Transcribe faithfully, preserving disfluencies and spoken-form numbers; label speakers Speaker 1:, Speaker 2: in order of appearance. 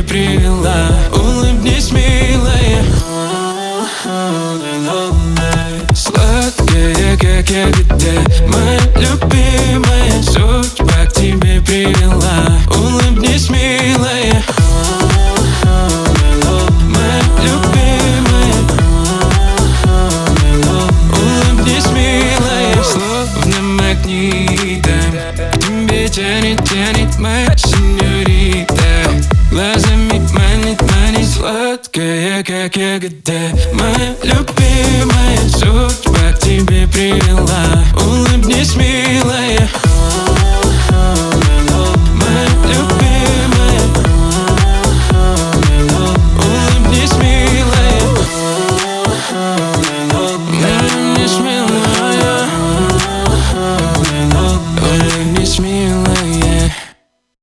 Speaker 1: привела. Улыбнись, милая. Сладкая, как ягода, моя любимая. Судьба к тебе привела. Улыбнись, милая. Моя любимая. Улыбнись, милая. Словно магнитом к тебе тянет, тянет моя сеньорита. Глазами манит, манит. Сладкая, как ягода, моя